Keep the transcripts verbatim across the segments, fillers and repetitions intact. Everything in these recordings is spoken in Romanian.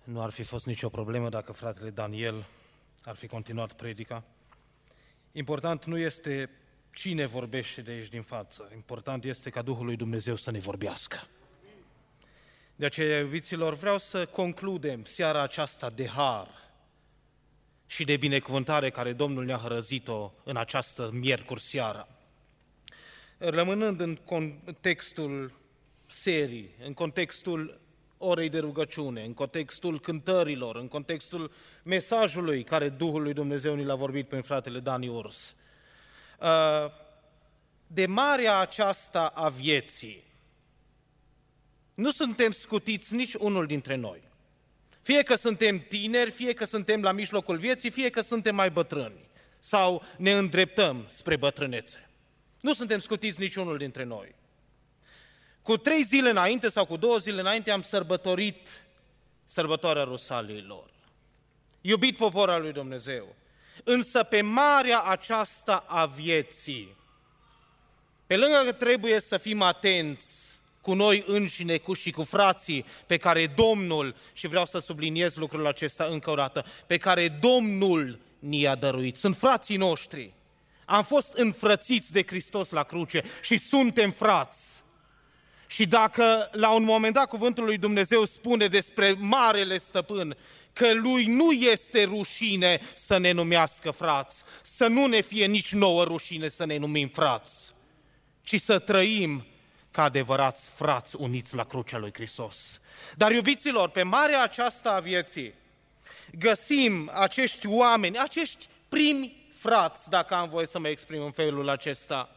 Nu ar fi fost nicio problemă dacă fratele Daniel ar fi continuat predica. Important nu este cine vorbește de aici din față, important este ca Duhul lui Dumnezeu să ne vorbească. De aceea, iubiților, vreau să concludem seara aceasta de har și de binecuvântare care Domnul ne-a hărăzit-o în această miercuri seara. Rămânând în contextul serii, în contextul orei de rugăciune, în contextul cântărilor, în contextul mesajului care Duhul lui Dumnezeu ni l-a vorbit prin fratele Dani Urs. De marea aceasta a vieții, nu suntem scutiți nici unul dintre noi. Fie că suntem tineri, fie că suntem la mijlocul vieții, fie că suntem mai bătrâni sau ne îndreptăm spre bătrânețe. Nu suntem scutiți niciunul dintre noi. Cu trei zile înainte sau cu două zile înainte am sărbătorit sărbătoarea Rusaliilor. Iubit popor al lui Dumnezeu, însă pe marea aceasta a vieții, pe lângă că trebuie să fim atenți cu noi înșine cu și cu frații pe care Domnul, și vreau să subliniez lucrul acesta încă o dată, pe care Domnul ni-a dăruit. Sunt frații noștri. Am fost înfrățiți de Hristos la cruce și suntem frați. Și dacă la un moment dat cuvântul lui Dumnezeu spune despre Marele Stăpân că lui nu este rușine să ne numească frați, să nu ne fie nici nouă rușine să ne numim frați, ci să trăim ca adevărați frați uniți la crucea lui Hristos. Dar, iubiților, pe marea aceasta a vieții găsim acești oameni, acești primi frați, dacă am voie să mă exprim în felul acesta,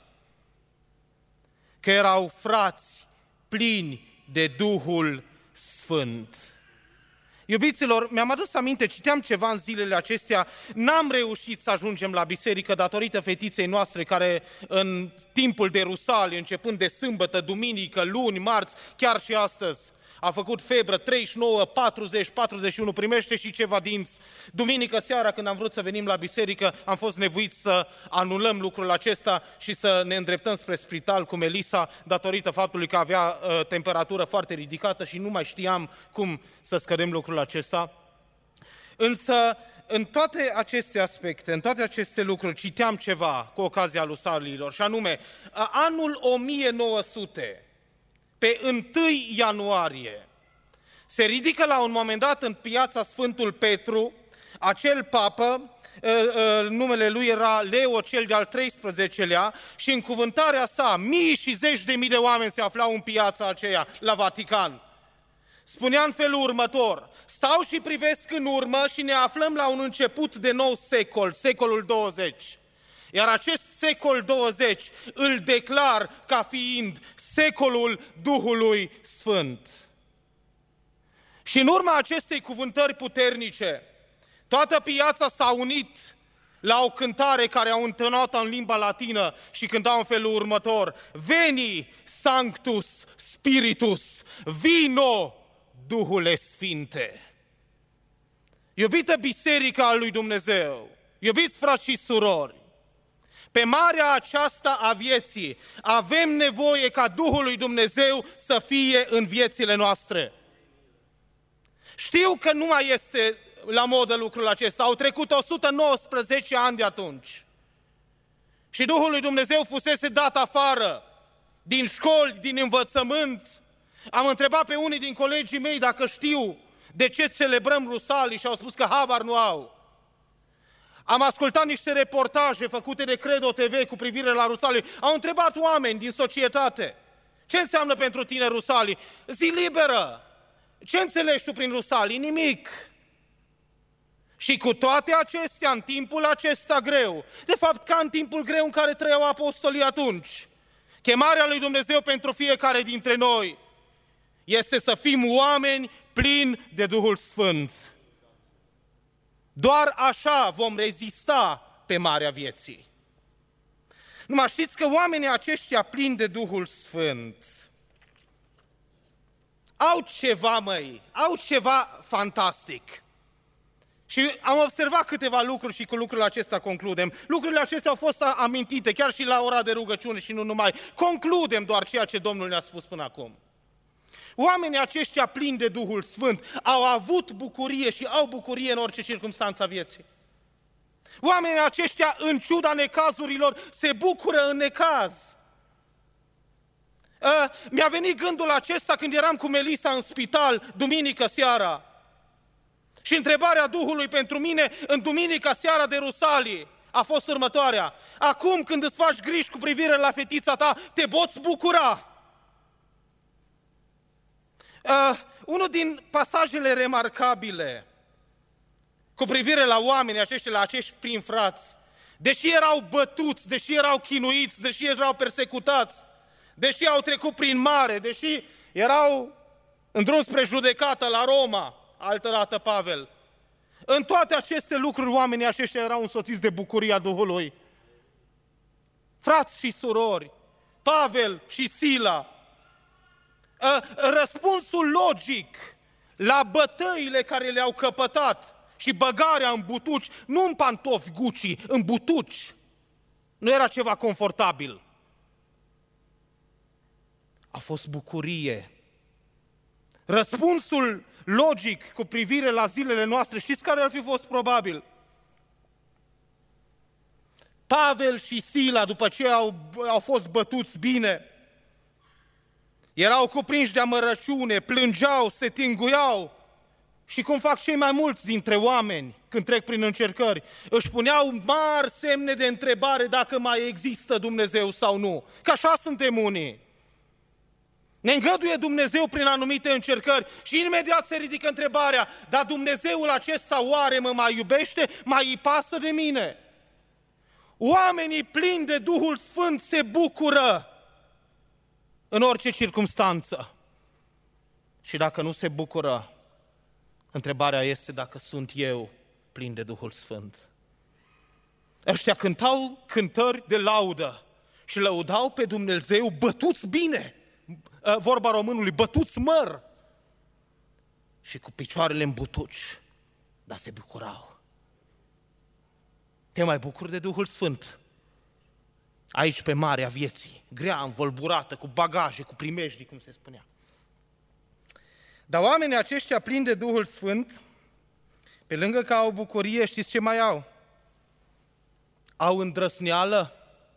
că erau frați plini de Duhul Sfânt. Iubiților, mi-am adus aminte, citeam ceva în zilele acestea, n-am reușit să ajungem la biserică datorită fetiței noastre care în timpul de Rusalii, începând de sâmbătă, duminică, luni, marți, chiar și astăzi, a făcut febră treizeci și nouă, patruzeci, patruzeci și unu, primește și ceva dinți. Duminică seara, când am vrut să venim la biserică, am fost nevoiți să anulăm lucrul acesta și să ne îndreptăm spre spital cu Melisa, datorită faptului că avea uh, temperatură foarte ridicată și nu mai știam cum să scădem lucrul acesta. Însă, în toate aceste aspecte, în toate aceste lucruri, citeam ceva cu ocazia Rusaliilor, și anume, anul o mie nouă sute, pe întâi ianuarie, se ridică la un moment dat în piața Sfântul Petru acel papă, numele lui era Leo cel de-al treisprezecelea, și în cuvântarea sa mii și zeci de mii de oameni se aflau în piața aceea la Vatican. Spunea în felul următor: stau și privesc în urmă și ne aflăm la un început de nou secol, secolul douăzeci. Iar acest secol douăzeci îl declar ca fiind secolul Duhului Sfânt. Și în urma acestei cuvântări puternice, toată piața s-a unit la o cântare care au întonat-o în limba latină și cântau în felul următor: Veni Sanctus Spiritus, vino Duhule Sfinte. Iubită Biserica a lui Dumnezeu, iubiți frați și surori, pe marea aceasta a vieții avem nevoie ca Duhul lui Dumnezeu să fie în viețile noastre. Știu că nu mai este la modă lucrul acesta, au trecut o sută nouăsprezece ani de atunci și Duhul lui Dumnezeu fusese dat afară din școli, din învățământ. Am întrebat pe unii din colegii mei dacă știu de ce celebrăm Rusalii și au spus că habar nu au. Am ascultat niște reportaje făcute de Credo T V cu privire la Rusalii. Au întrebat oameni din societate: ce înseamnă pentru tine Rusalii? Zi liberă! Ce înțelegi tu prin Rusalii? Nimic! Și cu toate acestea, în timpul acesta greu, de fapt ca în timpul greu în care trăiau apostolii atunci, chemarea lui Dumnezeu pentru fiecare dintre noi este să fim oameni plini de Duhul Sfânt. Doar așa vom rezista pe marea vieții. Numai știți că oamenii aceștia plini de Duhul Sfânt au ceva, măi, au ceva fantastic. Și am observat câteva lucruri și cu lucrurile acestea concludem. Lucrurile acestea au fost amintite chiar și la ora de rugăciune și nu numai. Concludem doar ceea ce Domnul ne-a spus până acum. Oamenii aceștia plini de Duhul Sfânt au avut bucurie și au bucurie în orice circunstanță a vieții. Oamenii aceștia, în ciuda necazurilor, se bucură în necaz. Uh, mi-a venit gândul acesta când eram cu Melisa în spital, duminică seara. Și întrebarea Duhului pentru mine în duminica seara de Rusalii a fost următoarea. Acum când îți faci griji cu privire la fetița ta, te poți bucura? Uh, unul din pasajele remarcabile cu privire la oamenii aceștia, la acești primi frați, deși erau bătuți, deși erau chinuiți, deși erau persecutați, deși au trecut prin mare, deși erau în drum spre judecată la Roma, altădată Pavel, în toate aceste lucruri oamenii aceștia erau însoțiți de bucuria Duhului. Frați și surori, Pavel și Sila, răspunsul logic la bătăile care le-au căpătat și băgarea în butuci, nu în pantofi Gucci, în butuci, nu era ceva confortabil. A fost bucurie. Răspunsul logic cu privire la zilele noastre, știți care ar fi fost probabil? Pavel și Sila, după ce au, au fost bătuți bine, erau cuprinși de amărăciune, plângeau, se tinguiau și cum fac cei mai mulți dintre oameni când trec prin încercări, își puneau mari semne de întrebare dacă mai există Dumnezeu sau nu. Că așa suntem unii. Ne îngăduie Dumnezeu prin anumite încercări și imediat se ridică întrebarea, dar Dumnezeul acesta oare mă mai iubește? Mai îi pasă de mine? Oamenii plini de Duhul Sfânt se bucură în orice circumstanță. Și dacă nu se bucură, întrebarea este dacă sunt eu plin de Duhul Sfânt. Ăștia cântau cântări de laudă și lăudau pe Dumnezeu bătuți bine, vorba românului, bătuți măr și cu picioarele în butuci, dar se bucurau. Te mai bucuri de Duhul Sfânt? Aici pe marea vieții, grea, învolburată, cu bagaje, cu primejdii, cum se spunea. Dar oamenii aceștia plini de Duhul Sfânt, pe lângă că au bucurie, știți ce mai au? Au îndrăsneală.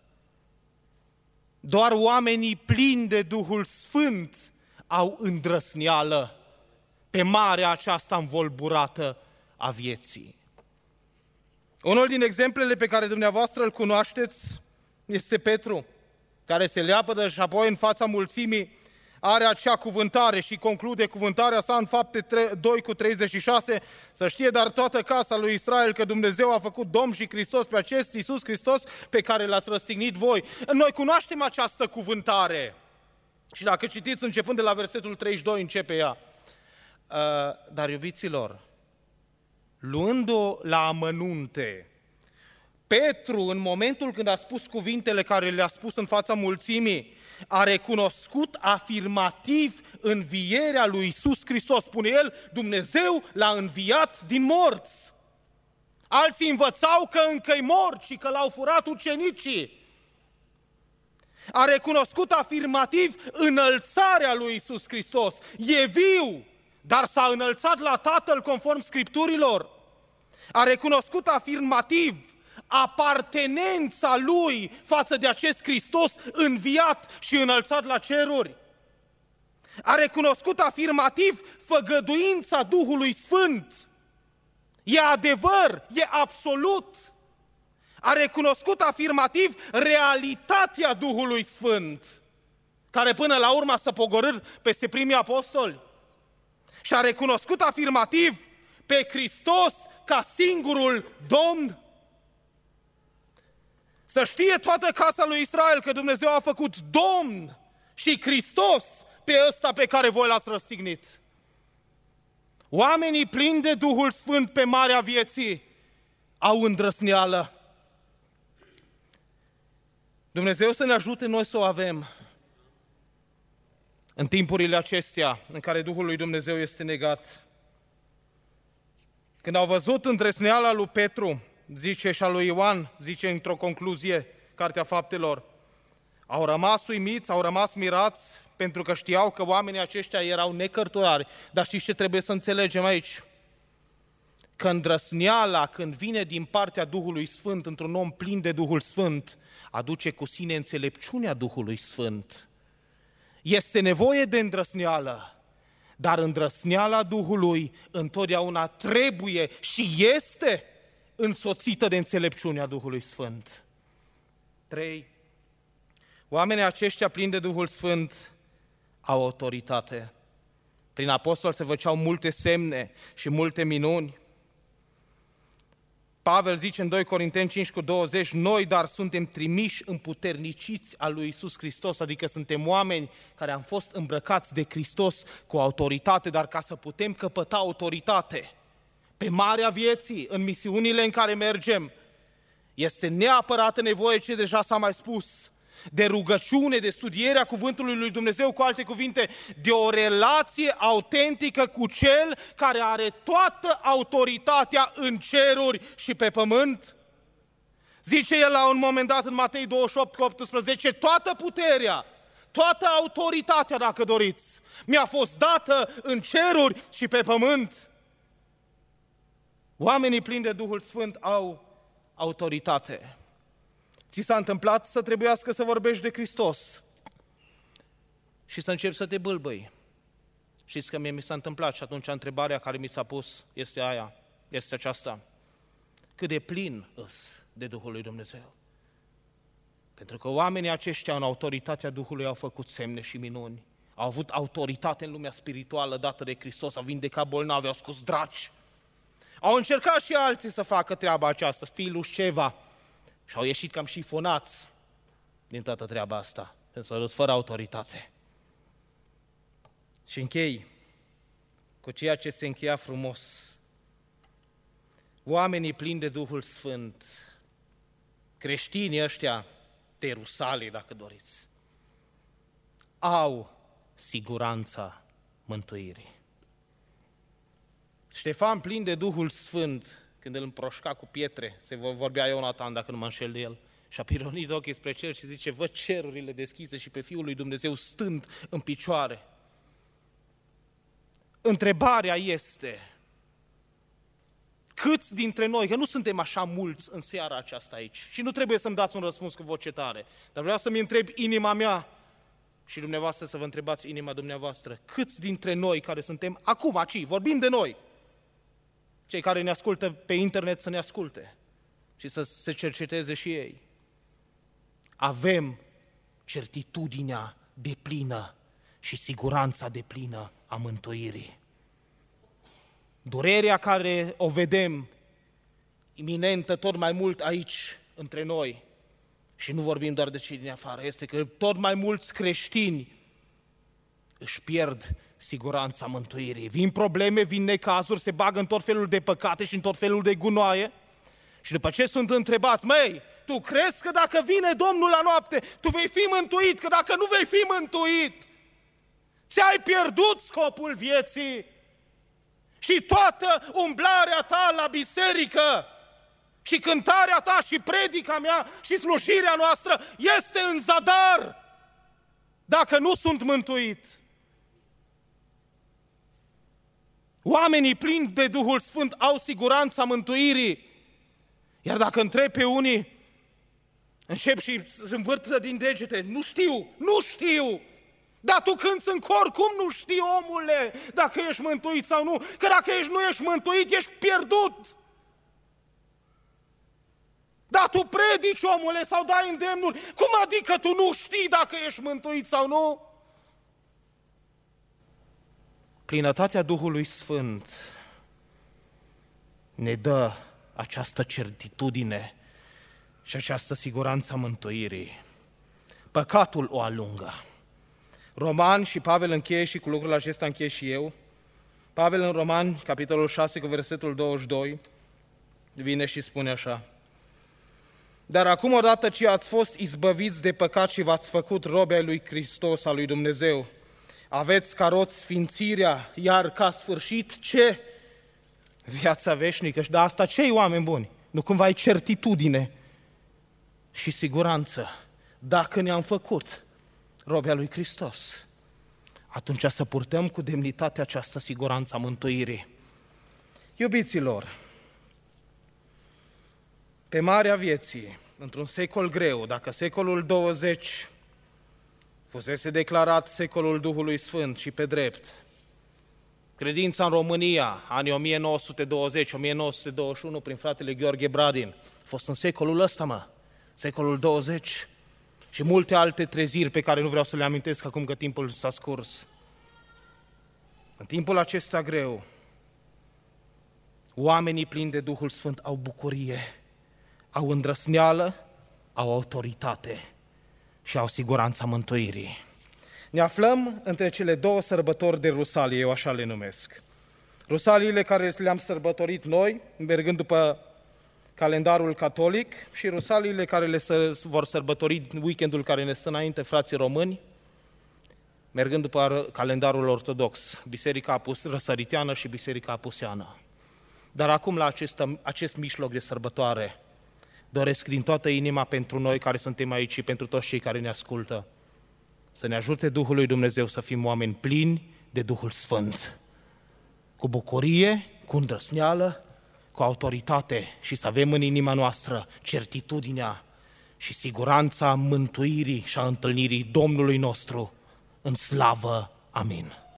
Doar oamenii plini de Duhul Sfânt au îndrăsneală pe marea aceasta învolburată a vieții. Unul din exemplele pe care dumneavoastră îl cunoașteți este Petru, care se leapădă și apoi în fața mulțimii are acea cuvântare și conclude cuvântarea sa în Fapte doi cu treizeci și șase, să știe dar toată casa lui Israel că Dumnezeu a făcut Domn și Hristos pe acest Iisus Hristos pe care l-ați răstignit voi. Noi cunoaștem această cuvântare și dacă citiți începând de la versetul treizeci și doi începe ea. Dar iubiților, luând-o la amănunte, Petru, în momentul când a spus cuvintele care le-a spus în fața mulțimii, a recunoscut afirmativ învierea lui Iisus Hristos. Spune el, Dumnezeu l-a înviat din morți. Alții învățau că încă-i mort și că l-au furat ucenicii. A recunoscut afirmativ înălțarea lui Iisus Hristos. E viu, dar s-a înălțat la Tatăl conform Scripturilor. A recunoscut afirmativ apartenența lui față de acest Hristos înviat și înălțat la ceruri. A recunoscut afirmativ făgăduința Duhului Sfânt. E adevăr, e absolut. A recunoscut afirmativ realitatea Duhului Sfânt, care până la urmă s-a pogorât peste primii apostoli. Și a recunoscut afirmativ pe Hristos ca singurul Domn. Să știe toată casa lui Israel că Dumnezeu a făcut Domn și Hristos pe ăsta pe care voi l-ați răstignit. Oamenii plini de Duhul Sfânt pe marea vieții au îndrăsneală. Dumnezeu să ne ajute noi să o avem în timpurile acestea în care Duhul lui Dumnezeu este negat. Când au văzut îndrăsneala lui Petru, zice, și a lui Ioan, zice într-o concluzie, Cartea Faptelor, au rămas uimiți, au rămas mirați pentru că știau că oamenii aceștia erau necărturari. Dar știți ce trebuie să înțelegem aici? Că îndrăsneala, când vine din partea Duhului Sfânt, într-un om plin de Duhul Sfânt, aduce cu sine înțelepciunea Duhului Sfânt. Este nevoie de îndrăsneală, dar îndrăsneala Duhului întotdeauna trebuie și este însoțită de înțelepciunea Duhului Sfânt. Trei. Oamenii aceștia plini de Duhul Sfânt au autoritate. Prin apostol se făceau multe semne și multe minuni. Pavel zice în doi Corinteni cinci cu douăzeci, noi dar suntem trimiși împuterniciți al lui Iisus Hristos, adică suntem oameni care am fost îmbrăcați de Hristos cu autoritate, dar ca să putem căpăta autoritate pe marea vieții, în misiunile în care mergem, este neapărat nevoie, ce deja s-a mai spus, de rugăciune, de studierea cuvântului lui Dumnezeu, cu alte cuvinte, de o relație autentică cu Cel care are toată autoritatea în ceruri și pe pământ. Zice el la un moment dat în Matei douăzeci și opt cu optsprezece, toată puterea, toată autoritatea, dacă doriți, mi-a fost dată în ceruri și pe pământ. Oamenii plini de Duhul Sfânt au autoritate. Ți s-a întâmplat să trebuiască să vorbești de Hristos și să începi să te bâlbâi. Știți că mie mi s-a întâmplat și atunci întrebarea care mi s-a pus este aia, este aceasta. Cât de plin îs de Duhul lui Dumnezeu? Pentru că oamenii aceștia în autoritatea Duhului au făcut semne și minuni, au avut autoritate în lumea spirituală dată de Hristos, au vindecat bolnavi, au scos draci. Au încercat și alții să facă treaba aceasta, fiul ceva. Și au ieșit cam șifonați din toată treaba asta, pentru fără autoritate. Și închei cu ceea ce se încheia frumos. Oamenii plini de Duhul Sfânt, creștinii ăștia, terusali, dacă doriți, au siguranța mântuirii. Ștefan, plin de Duhul Sfânt, când îl împroșca cu pietre, se vorbea Ionatan, dacă nu mă înșel de el, și a pironit ochii spre cer și zice, văd cerurile deschise și pe Fiul lui Dumnezeu stând în picioare. Întrebarea este, câți dintre noi, că nu suntem așa mulți în seara aceasta aici, și nu trebuie să-mi dați un răspuns cu voce tare, dar vreau să-mi întreb inima mea și dumneavoastră să vă întrebați inima dumneavoastră, câți dintre noi care suntem acum aici, vorbim de noi, cei care ne ascultă pe internet să ne asculte și să se cerceteze și ei. Avem certitudinea deplină și siguranța deplină a mântuirii. Durerea care o vedem iminentă tot mai mult aici între noi, și nu vorbim doar de cei din afară, este că tot mai mulți creștini își pierd siguranța mântuirii. Vin probleme, vin necazuri, se bagă în tot felul de păcate și în tot felul de gunoaie și după ce sunt întrebați, măi, tu crezi că dacă vine Domnul la noapte, tu vei fi mântuit, că dacă nu vei fi mântuit, ți-ai pierdut scopul vieții și toată umblarea ta la biserică și cântarea ta și predica mea și slujirea noastră este în zadar dacă nu sunt mântuit. Oamenii plini de Duhul Sfânt au siguranța mântuirii. Iar dacă întreb pe unii, încep și se învârtă din degete, nu știu, nu știu. Dar tu cânți în cor, cum nu știi, omule, dacă ești mântuit sau nu? Că dacă ești, nu ești mântuit, ești pierdut. Dar tu predici, omule, sau dai îndemnuri. Cum adică tu nu știi dacă ești mântuit sau nu? Plinătatea Duhului Sfânt ne dă această certitudine și această siguranță a mântuirii. Păcatul o alungă. Roman, și Pavel încheie și cu lucrul acesta încheie și eu. Pavel în Roman, capitolul șase, cu versetul douăzeci și doi, vine și spune așa. Dar acum, odată ce ați fost izbăviți de păcat și v-ați făcut robe ai lui Hristos, al lui Dumnezeu, aveți ca rod sfințirea, iar ca sfârșit ce? Viața veșnică. Și de asta ce-i, oameni buni? Nu cumva ai certitudine și siguranță dacă ne-am făcut robe a lui Hristos. atunci să purtăm cu demnitate această siguranță a mântuirii. Iubiților, pe marea vieții, într-un secol greu, dacă secolul douăzeci fusese declarat secolul Duhului Sfânt și pe drept, credința în România, anii o mie nouă sute douăzeci - o mie nouă sute douăzeci și unu, prin fratele Gheorghe Bradin, a fost în secolul ăsta, mă, secolul douăzeci, și multe alte treziri pe care nu vreau să le amintesc acum că timpul s-a scurs. În timpul acesta greu, oamenii plini de Duhul Sfânt au bucurie, au îndrăsneală, au autoritate și au siguranța mântuirii. Ne aflăm între cele două sărbători de Rusalii, eu așa le numesc. Rusaliile care le-am sărbătorit noi, mergând după calendarul catolic, și Rusaliile care le vor sărbători weekendul care ne stă înainte, frații români, mergând după calendarul ortodox, Biserica Apus, Răsăriteană și Biserica Apuseană. Dar acum, la acest, acest mijloc de sărbătoare, doresc din toată inima pentru noi care suntem aici și pentru toți cei care ne ascultă, să ne ajute Duhul lui Dumnezeu să fim oameni plini de Duhul Sfânt, cu bucurie, cu îndrăsneală, cu autoritate, și să avem în inima noastră certitudinea și siguranța mântuirii și a întâlnirii Domnului nostru în slavă. Amin.